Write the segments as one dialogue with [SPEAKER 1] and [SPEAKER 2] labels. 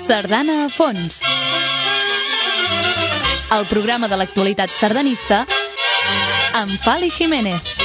[SPEAKER 1] Sardana a fons. El programa de l'actualitat sardanista amb Pali Jiménez.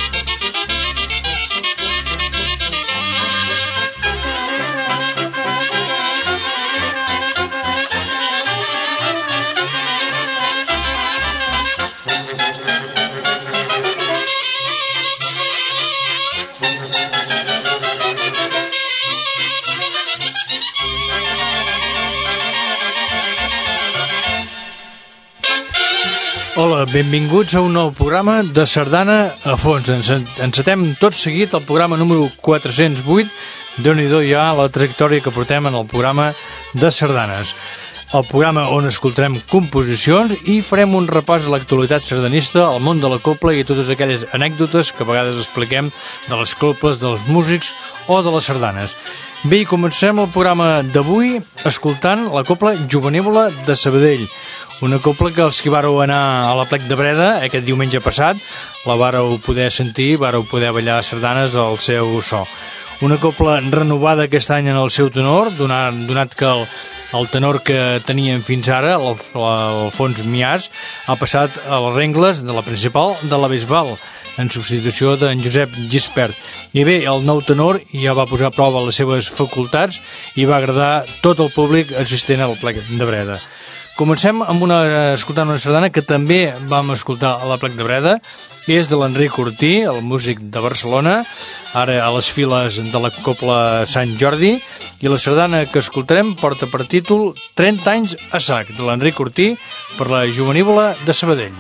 [SPEAKER 2] Hola, benvinguts a un nou programa de Sardana a fons. Encetem tot seguit el programa número 408. Déu-n'hi-do ja la trajectòria que portem en el programa de sardanes. El programa on escoltarem composicions i farem un repàs a l'actualitat sardanista, al món de la copla i totes aquelles anècdotes que a vegades expliquem de les coples, dels músics o de les sardanes. Bé, comencem el programa d'avui escoltant la copla Jovenívola de Sabadell. Una copla que els que vàreu anar a la Plec de Breda aquest diumenge passat la vàreu poder sentir, vàreu poder ballar sardanes al seu so. Una copla renovada aquest any en el seu tenor, donat que el tenor que tenien fins ara, l'Alfons Miàs, ha passat a les rengles de la principal de la Bisbal, en substitució d'en Josep Gispert. I bé, el nou tenor ja va posar a prova les seves facultats i va agradar tot el públic assistent al Plec de Breda. Comencem amb escoltant una sardana que també vam escoltar a la Plec de Breda, que és de l'Enric Ortí, el músic de Barcelona, ara a les files de la Copla Sant Jordi, i la sardana que escoltarem porta per títol 30 anys a sac, de l'Enric Ortí, per la Jovenívola de Sabadell.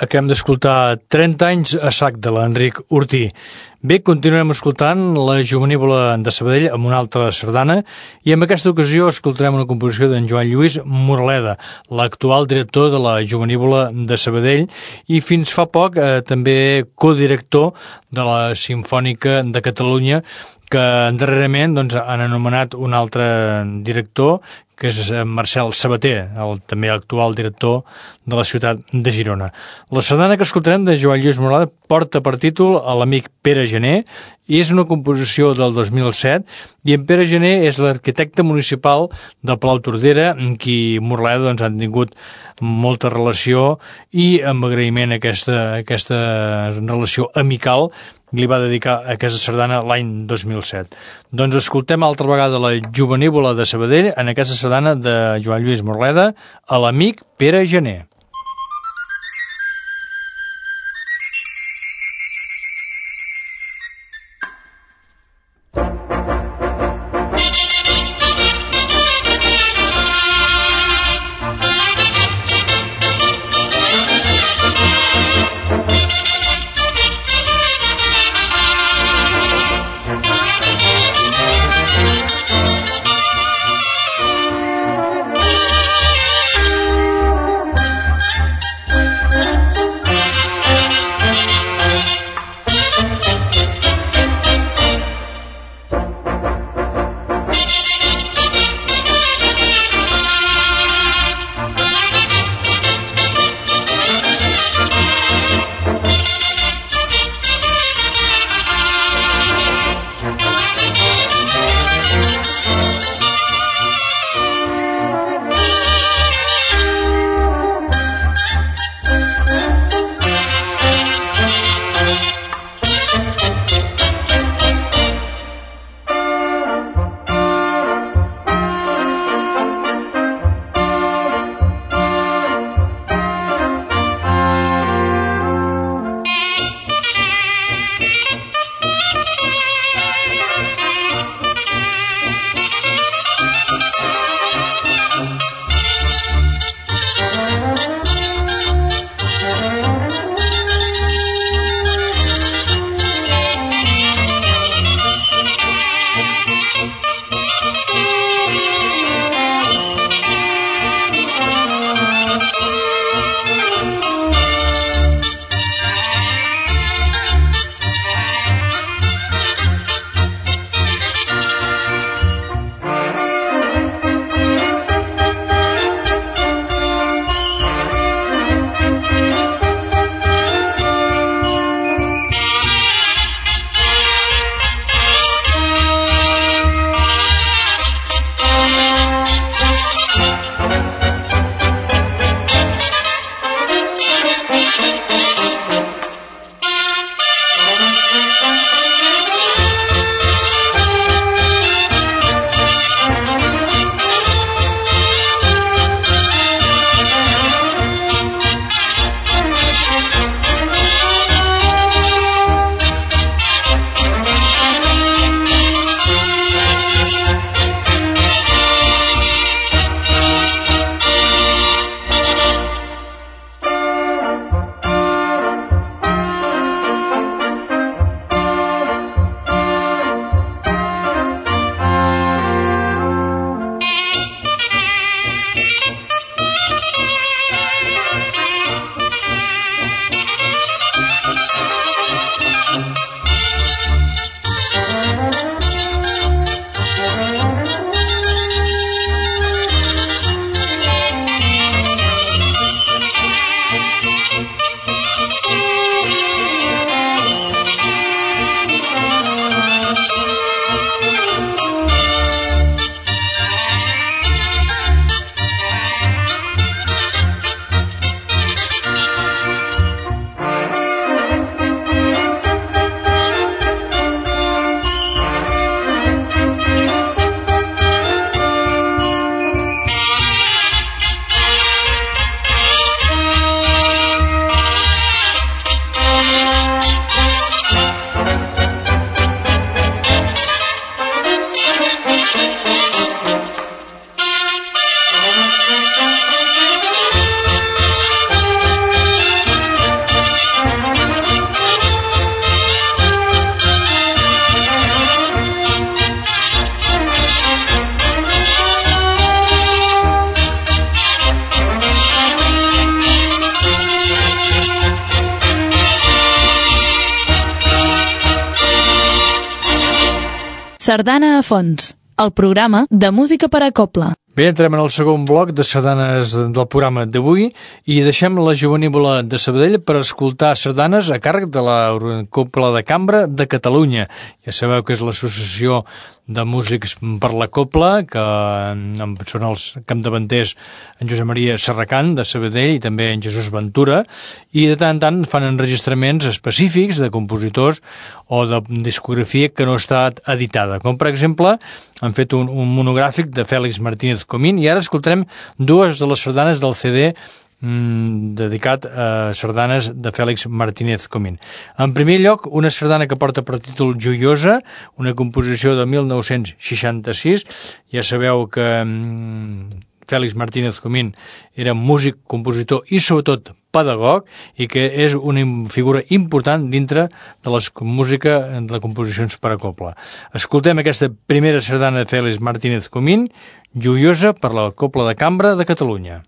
[SPEAKER 2] acabem d'escoltar 30 anys a sac de l'Enric Ortí. Bé, continuem escoltant la Jovenívola de Sabadell amb una altra sardana i en aquesta ocasió escoltarem una composició d'en Joan Lluís Morleda, l'actual director de la Jovenívola de Sabadell i fins fa poc també codirector de la Simfònica de Catalunya, que darrerament han anomenat un altre director, que és Marcel Sabater, el també actual director de la ciutat de Girona. La sardana que escoltarem de Joan Lluís Morleda porta per títol a l'amic Pere Gener i és una composició del 2007 i en Pere Gener és l'arquitecte municipal de Palau Tordera, amb qui Morleda han tingut molta relació i amb agraïment a aquesta relació amical li va dedicar aquesta sardana l'any 2007. Doncs escoltem altra vegada la Jovenívola de Sabadell en aquesta sardana de Joan Lluís Morleda a l'amic Pere Gener.
[SPEAKER 1] Sardana a fons, el programa de música per a cobla.
[SPEAKER 2] Bé, entrem en el segon bloc de sardanes del programa d'avui i deixem la Jovenívola de Sabadell per escoltar sardanes a càrrec de la Cobla de Cambra de Catalunya. Ja sabeu que és l'associació de músics per la cobla, que són els capdavanters en Josep Maria Serracant de Sabadell i també en Jesús Ventura, i de tant en tant fan enregistraments específics de compositors o de discografia que no ha estat editada, com per exemple han fet un monogràfic de Fèlix Martínez Comín, i ara escoltarem dues de les sardanes del CD dedicat a sardanes de Fèlix Martínez Comín. En primer lloc, una sardana que porta per títol Joiosa, una composició de 1966. Ja sabeu que Fèlix Martínez Comín era músic, compositor i sobretot pedagog, i que és una figura important dintre de la música de composicions per a cobla. Escoltem aquesta primera sardana de Fèlix Martínez Comín, Joiosa, per la Cobla de Cambra de Catalunya.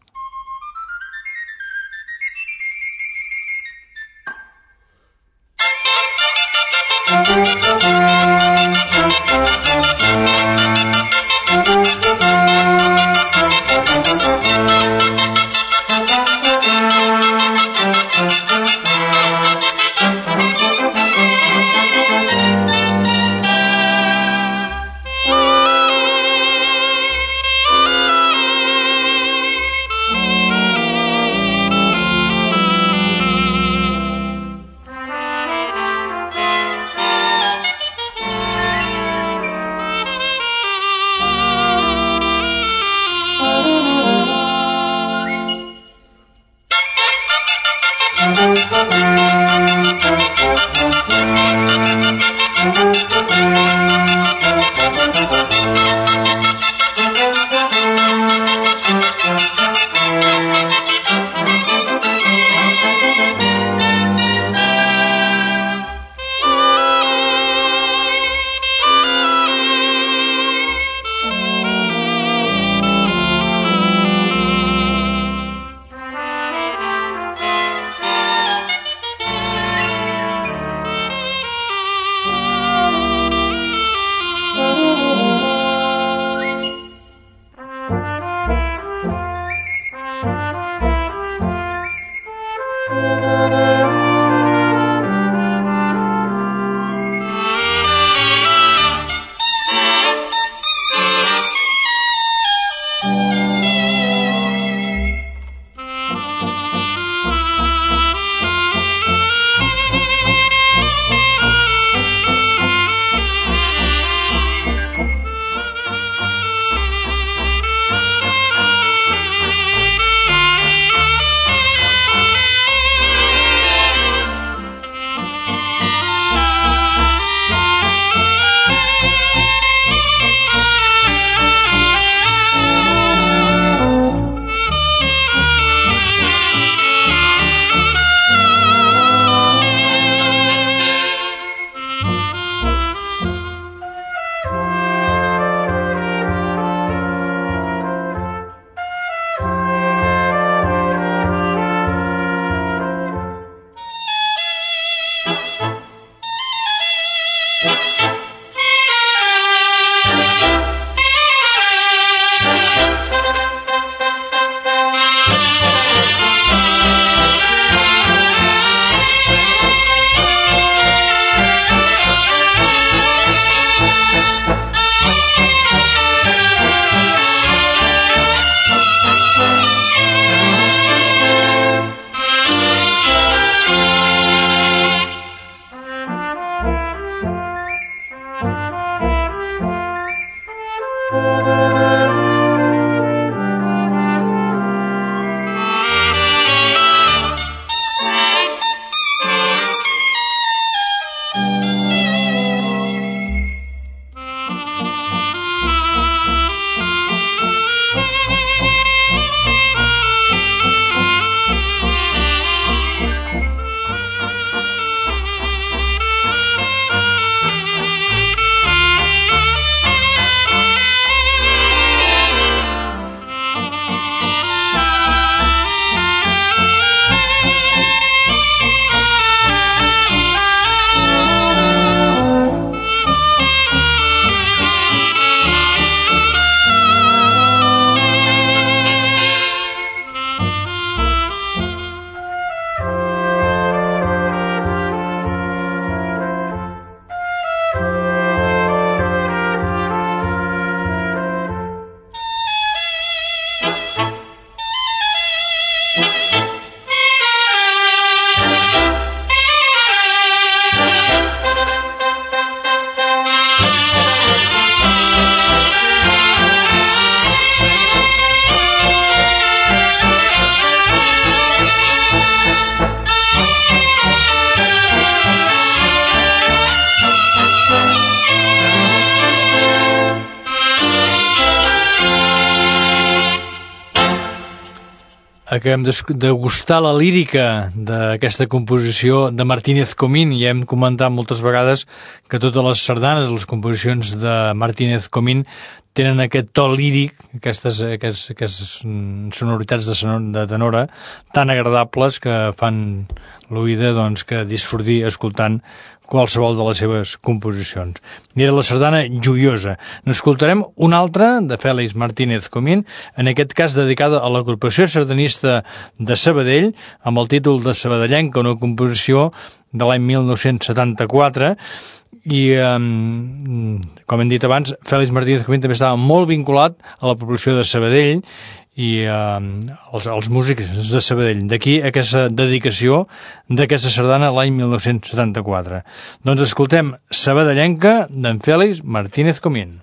[SPEAKER 2] acabem de degustar la lírica d'aquesta composició de Martínez Comín, i hem comentat moltes vegades que totes les sardanes, les composicions de Martínez Comín, tenen aquest to líric, aquestes sonoritats de tenora tan agradables que fan l'oïda que disfruti escoltant qualsevol de les seves composicions. I era la sardana Joiosa. N'escoltarem una altra de Fèlix Martínez Comín, en aquest cas dedicada a l'agrupació sardanista de Sabadell, amb el títol de Sabadellenca, una composició de l'any 1974, i com hem dit abans, Fèlix Martínez Comín també estava molt vinculat a la població de Sabadell i els músics de Sabadell. D'aquí aquesta dedicació d'aquesta sardana l'any 1974. Doncs escoltem Sabadellenca d'en Fèlix Martínez Comín.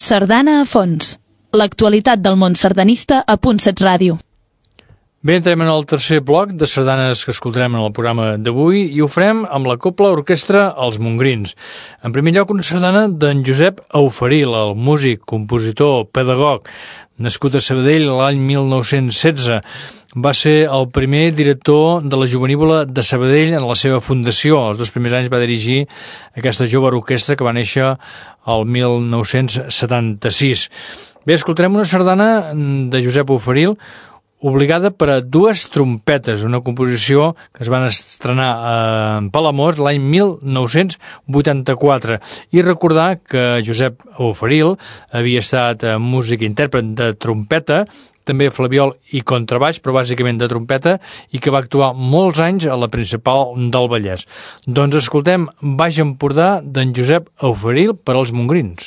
[SPEAKER 1] Sardana a fons. L'actualitat del món sardanista a Punt7 Ràdio.
[SPEAKER 2] Bé, entrem en el tercer bloc de sardanes que escoltarem en el programa d'avui i ho farem amb la Cobla Orquestra Els Montgrins. En primer lloc, una sardana d'en Josep Auferil, el músic, compositor, pedagog, nascut a Sabadell l'any 1916. Va ser el primer director de la Jovenívola de Sabadell en la seva fundació. Els 2 primers anys va dirigir aquesta jove orquestra que va néixer el 1976. Bé, escoltarem una sardana de Josep Auferil obligada per a 2 trompetes, una composició que es van estrenar a Palamós l'any 1984. I recordar que Josep Auferil havia estat músic i intèrpret de trompeta, també flabiol i contrabaix, però bàsicament de trompeta, i que va actuar molts anys a la Principal del Vallès. Doncs escoltem Baix Empordà d'en Josep Auferil per als Montgrins.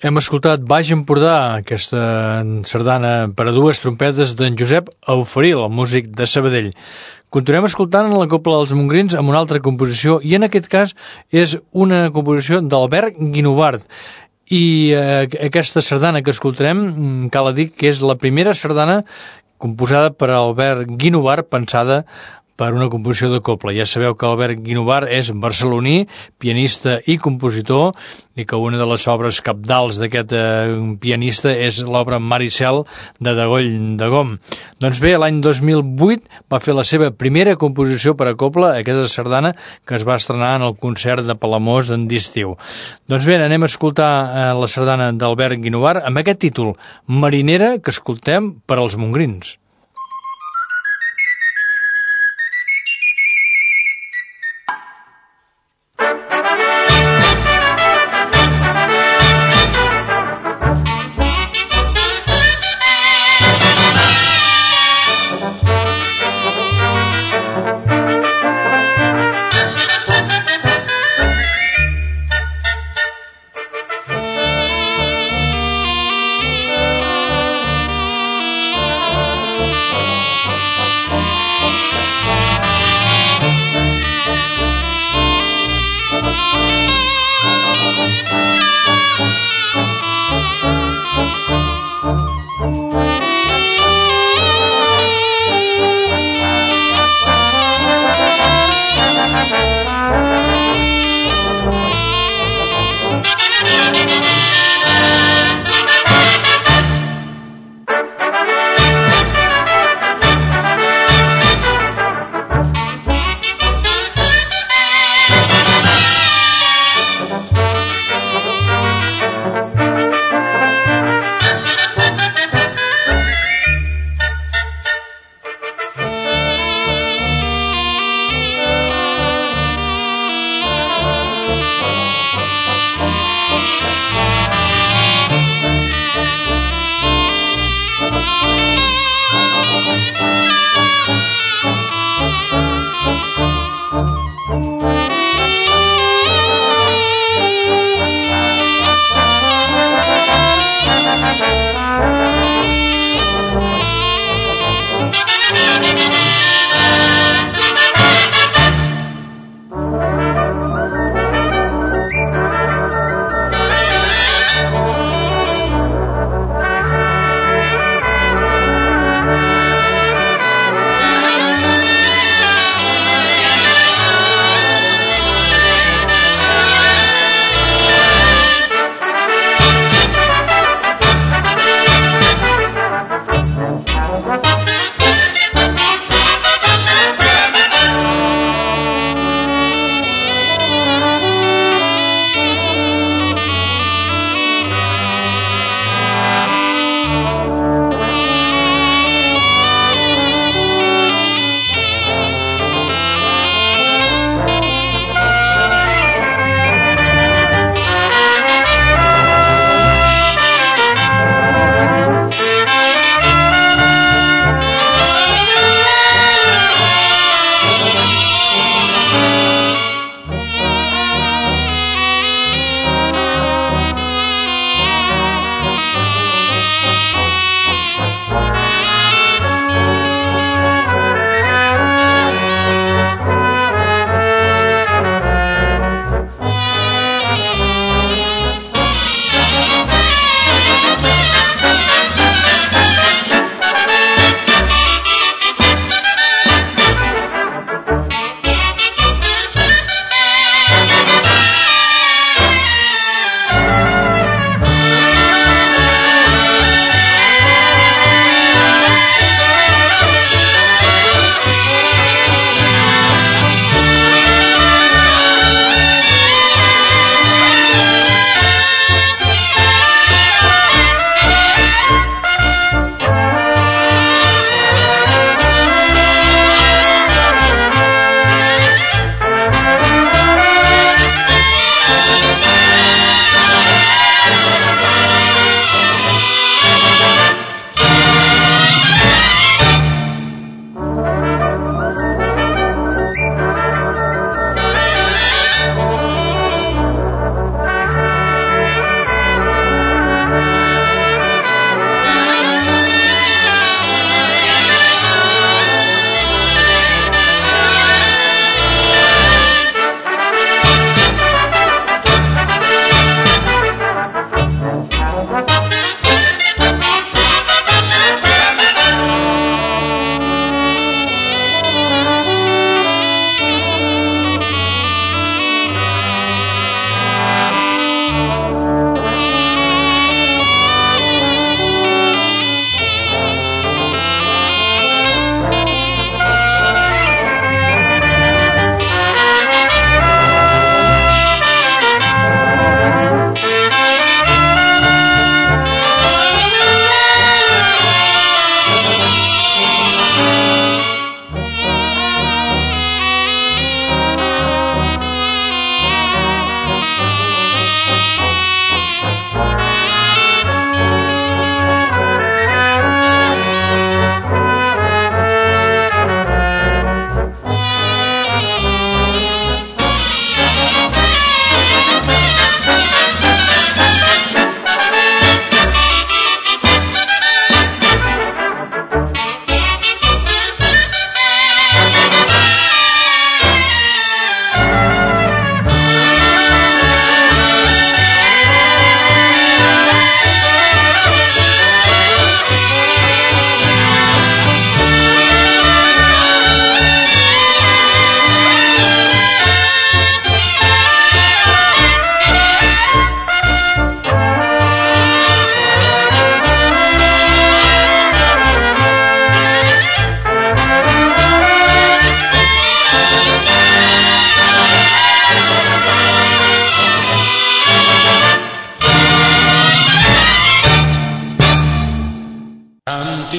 [SPEAKER 2] Hem escoltat Baix Empordà, aquesta sardana per a dues trompetes d'en Josep Auferil, el músic de Sabadell. Continuem escoltant la Cobla dels Montgrins amb una altra composició, i en aquest cas és una composició d'Albert Guinovart. I aquesta sardana que escoltarem, cal dir que és la primera sardana composada per Albert Guinovart, pensada per una composició de cobla. Ja sabeu que Albert Guinovart és barceloní, pianista i compositor, i que una de les obres cabdals d'aquest pianista és l'obra Maricel de Degoll de Gom. Doncs bé, l'any 2008 va fer la seva primera composició per a cobla, aquesta sardana que es va estrenar en el concert de Palamós d'estiu. Doncs bé, anem a escoltar la sardana d'Albert Guinovart amb aquest títol, Marinera, que escoltem per als Montgrins.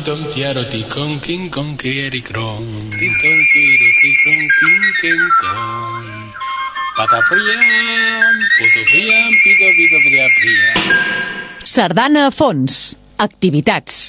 [SPEAKER 3] tom tiaro ti con king con kieri kron ti ton kiri ti con king con patapriam putopriam pito pito pria pria.
[SPEAKER 1] Sardana a fons. Activitats.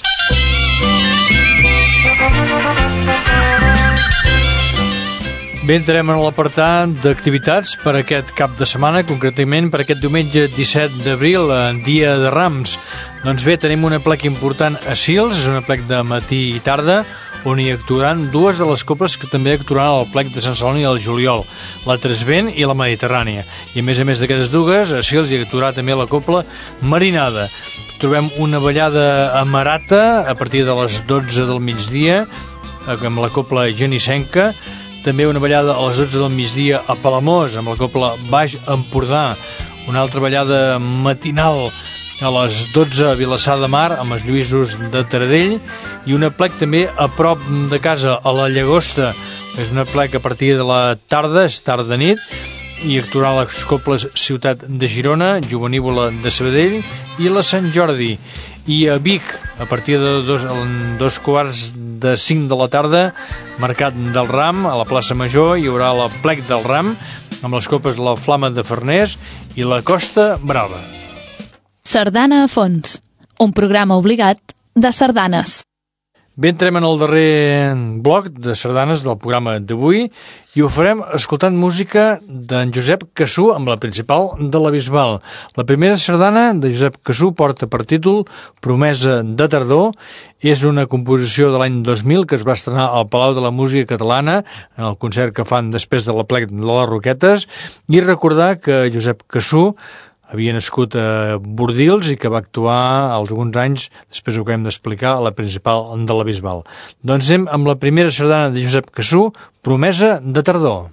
[SPEAKER 2] Bé, entrem en l'apartat d'activitats per aquest cap de setmana, concretament per aquest diumenge 17 d'abril, dia de Rams. Doncs bé, tenim un aplec important a Sils, és un aplec de matí i tarda, on hi actuaran dues de les coples que també actuaran al plec de Sant Celoni al juliol, la Tresvent i la Mediterrània. I a més d'aquestes dues, a Sils hi actuarà també la copla Marinada. Trobem una ballada a Marata a partir de les 12 del migdia, amb la copla Genissenca, també una ballada a les 12 del migdia a Palamós, amb la copla Baix Empordà, una altra ballada matinal a les 12 a Vilassar de Mar, amb els Lluïsos de Taradell, i un aplec també a prop de casa, a la Llagosta. És un aplec a partir de la tarda, és tarda-nit, i actuaran les coples Ciutat de Girona, Jovenívola de Sabadell i la Sant Jordi. I a Vic, a partir de 2:45 de la tarda, Mercat del Ram, a la plaça Major, hi haurà l'aplec del Ram, amb les copes La Flama de Farners i la Costa Brava.
[SPEAKER 1] Sardana a fons. Un programa obligat de sardanes.
[SPEAKER 2] Bé, entrem en el darrer bloc de sardanes del programa d'avui i ho farem escoltant música d'en Josep Cassú amb la principal de la Bisbal. La primera sardana de Josep Cassú porta per títol Promesa de tardor. És una composició de l'any 2000 que es va estrenar al Palau de la Música Catalana en el concert que fan després de l'aplec de les Roquetes, i recordar que Josep Cassú havia nascut a Bordils i que va actuar alguns anys, després ho acabem d'explicar, a la principal de la Bisbal. Doncs anem amb la primera sardana de Josep Cassú, Promesa de tardor.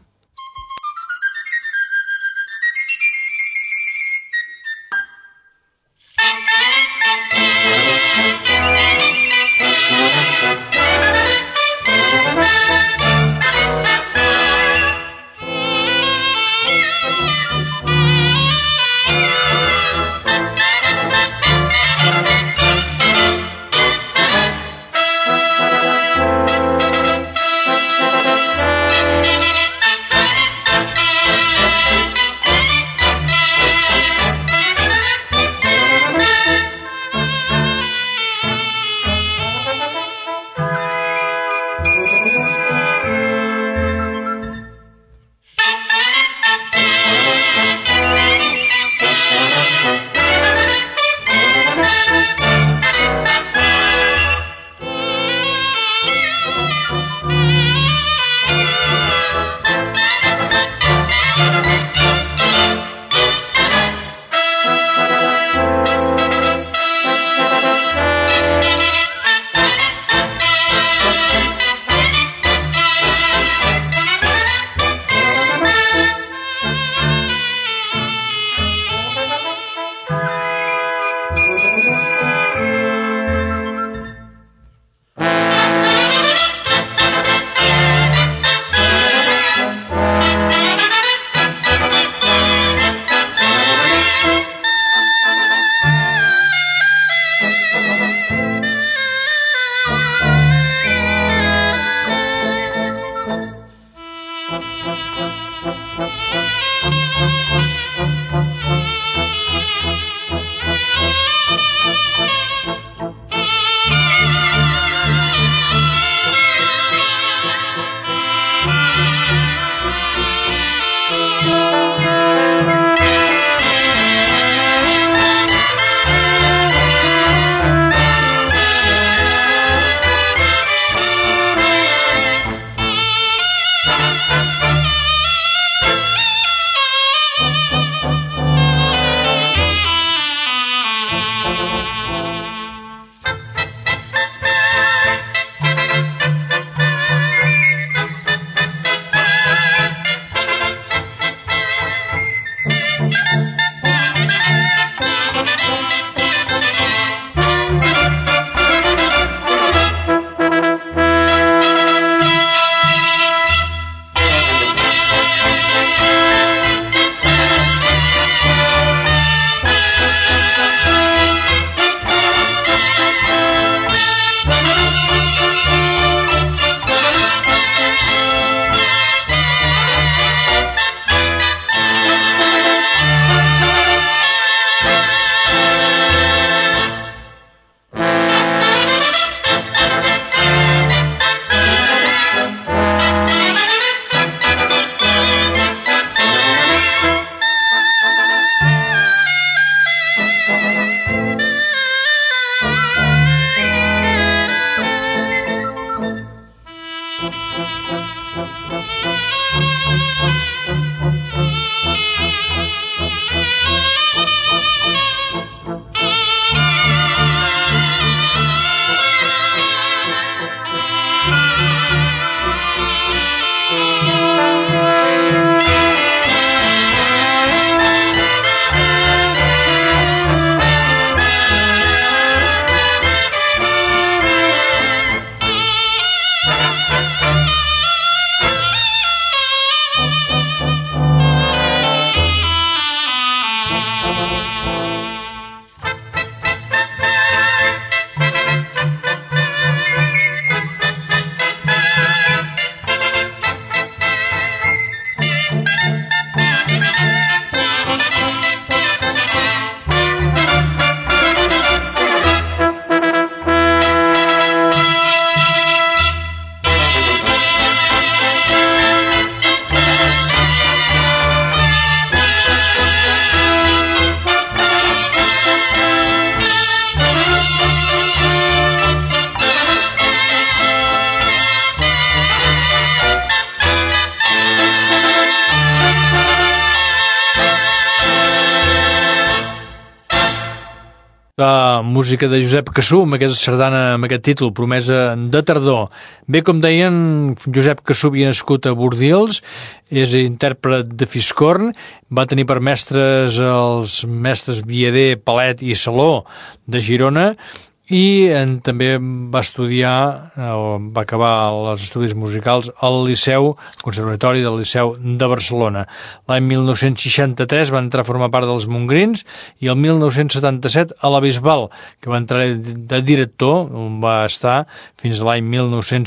[SPEAKER 2] La música de Josep Cassú, amb aquesta sardana, amb aquest títol, Promesa de tardor. Bé, com deien, Josep Cassú havia nascut a Bordils, és intèrpret de fiscorn, va tenir per mestres els mestres Viader, Palet i Saló de Girona, i també va estudiar, va acabar els estudis musicals al Liceu, al Conservatori del Liceu de Barcelona. L'any 1963 va entrar a formar part dels Mongrins i el 1977 a la Bisbal, que va entrar de director, on va estar fins a l'any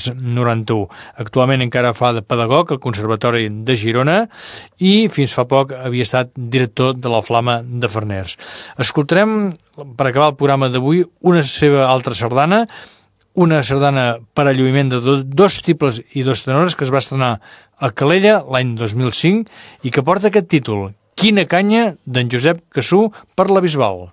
[SPEAKER 2] 1991. Actualment encara fa de pedagog al Conservatori de Girona i fins fa poc havia estat director de la Flama de Farners. Escoltarem, per acabar el programa d'avui, una seva altra sardana, una sardana per a lluïment de dos tibles i dos tenores que es va estrenar a Calella l'any 2005 i que porta aquest títol, Quina canya, d'en Josep Cassú per la Bisbal.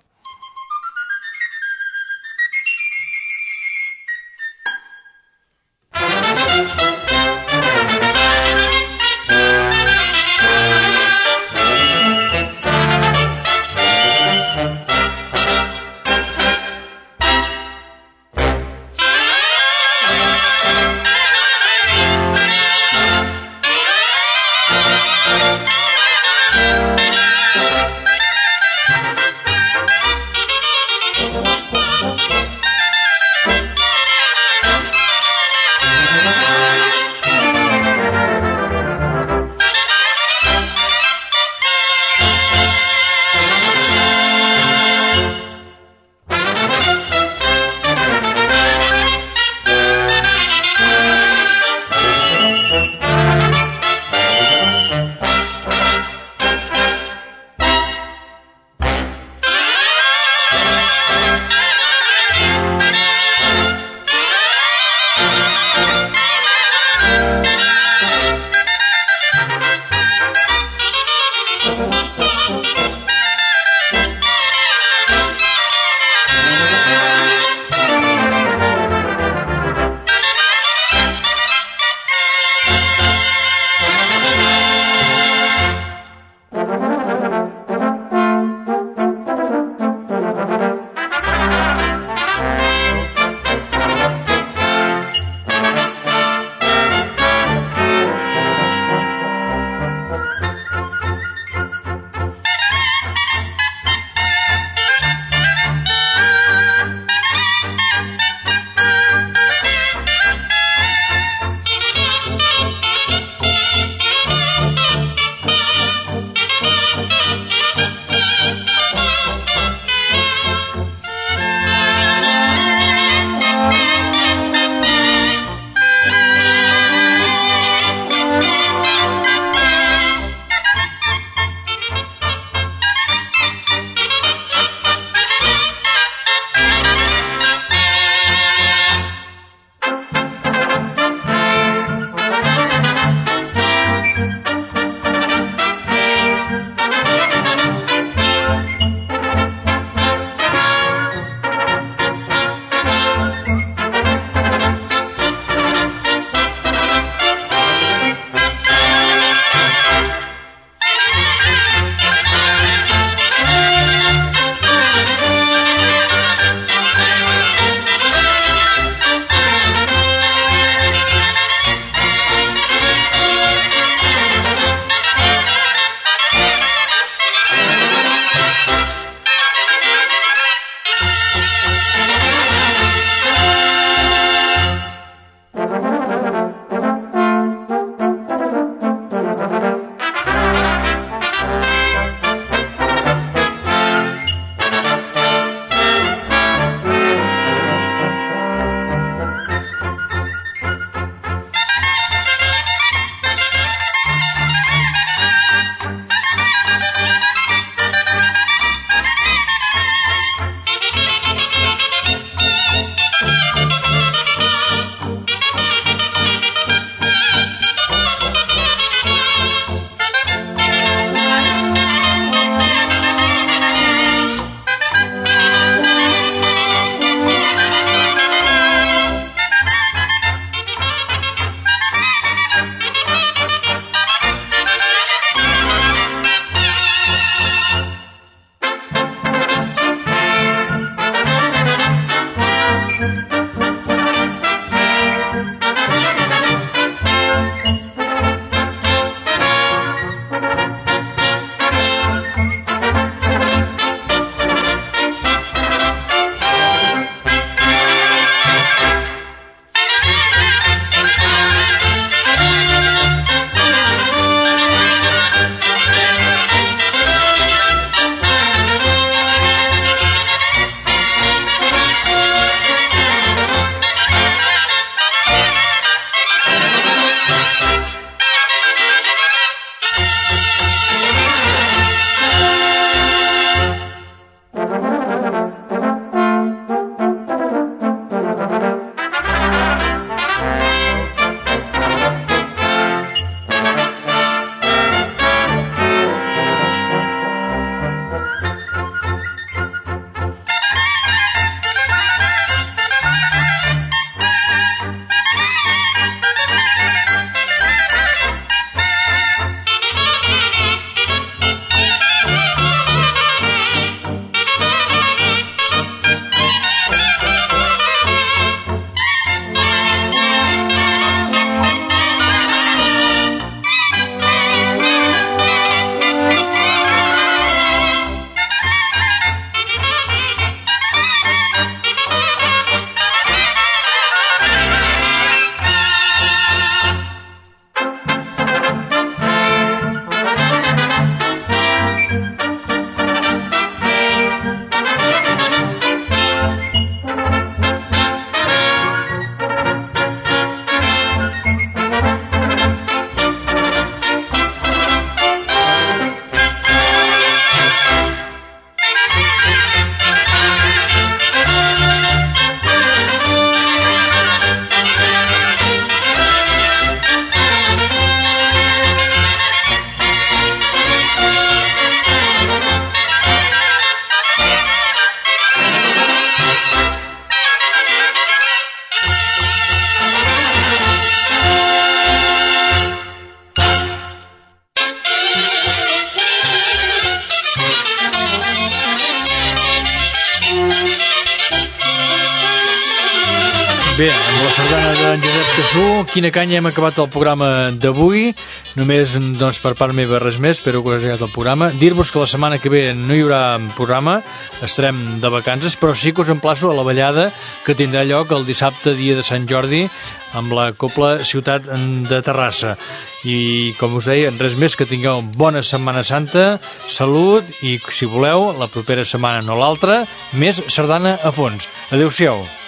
[SPEAKER 2] Bé, amb la sardana d'en Josep Cassú, quina canya, hem acabat el programa d'avui. Només, doncs, per part meva res més, espero que us hagi agradat el programa. Dir-vos que la setmana que ve no hi haurà programa, estarem de vacances, però sí que us emplaço a la ballada que tindrà lloc el dissabte, dia de Sant Jordi, amb la Cobla Ciutat de Terrassa. I, com us deia, res més, que tingueu bona Setmana Santa, salut i, si voleu, la propera setmana, no l'altra, més sardana a fons. Adéu-siau.